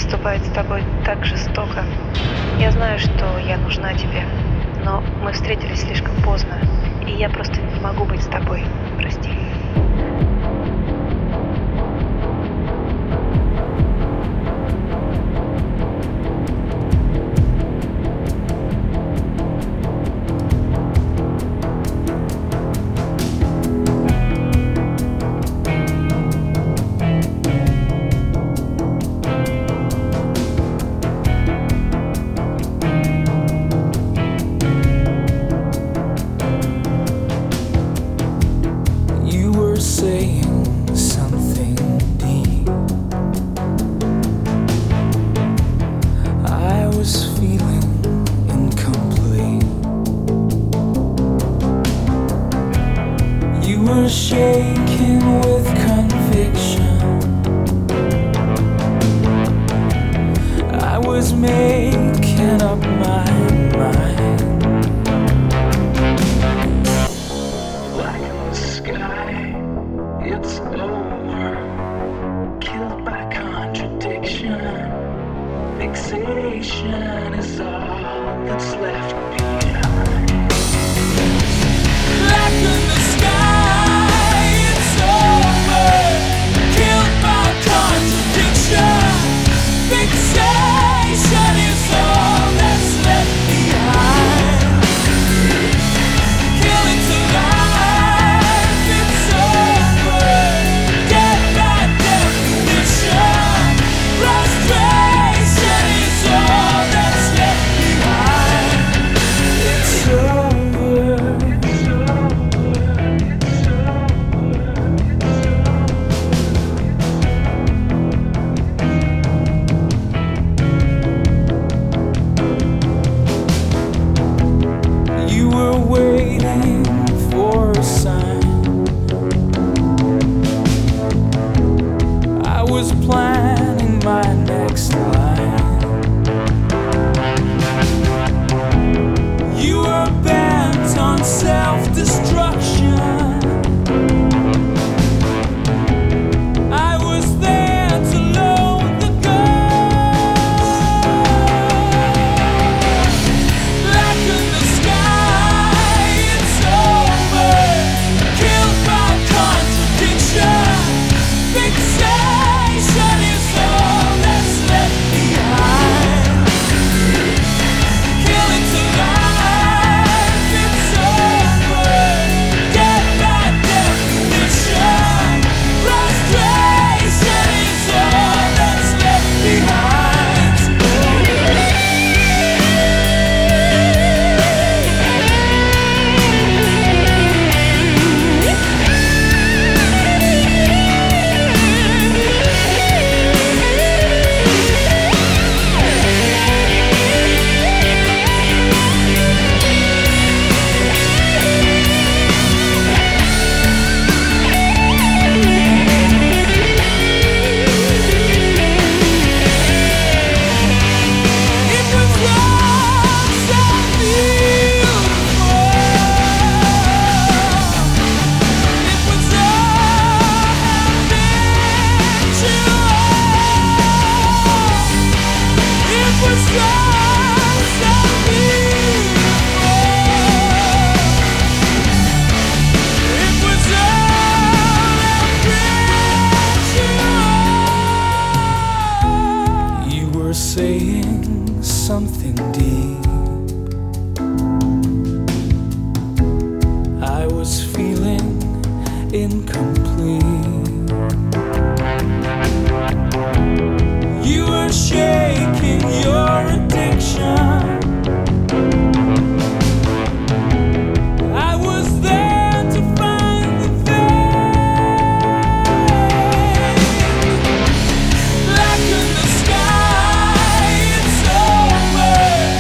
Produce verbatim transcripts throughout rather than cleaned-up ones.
поступает с тобой так жестоко. Я знаю, что я нужна тебе, но мы встретились слишком поздно, и я просто не могу быть с тобой. Прости. Saying something deep, I was feeling incomplete. You were shaking with conviction, I was making up my mind. Black in the sky, it's over, killed by contradiction. Fixation is all that's left behind. Black in the sky, it's over, killed by contradiction. Fixation is all that's left behind. Killing to life, it's over. Dead by definition. Frustration is all that's left behind. It's over. It's over. It's over. You were waiting for a sign. I was planning my next line. You were bent on self-destruction. I was there to load the gun. Black in the sky, it's over, killed by contradiction. Fixation is all that's left behind. Killing to life, it's over. Dead by definition. Frustration is all that's left behind. It was all so beautiful. It was all habitual. It was all so beautiful. It was all habitual. You were saying something deep, I was feeling incomplete. You were shaking your addiction. I was there to find the thing. Black in the sky, it's over,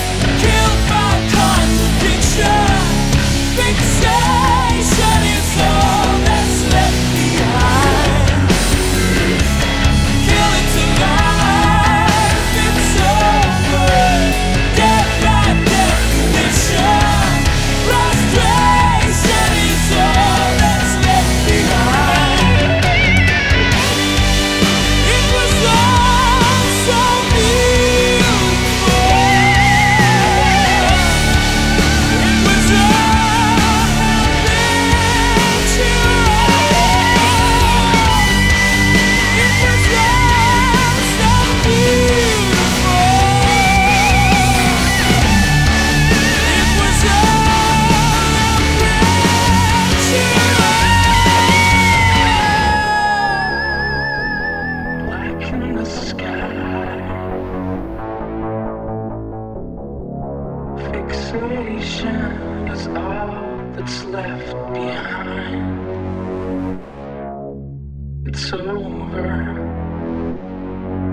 Fixation is all that's left behind. It's over.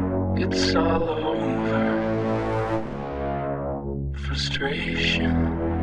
It's all over. Frustration.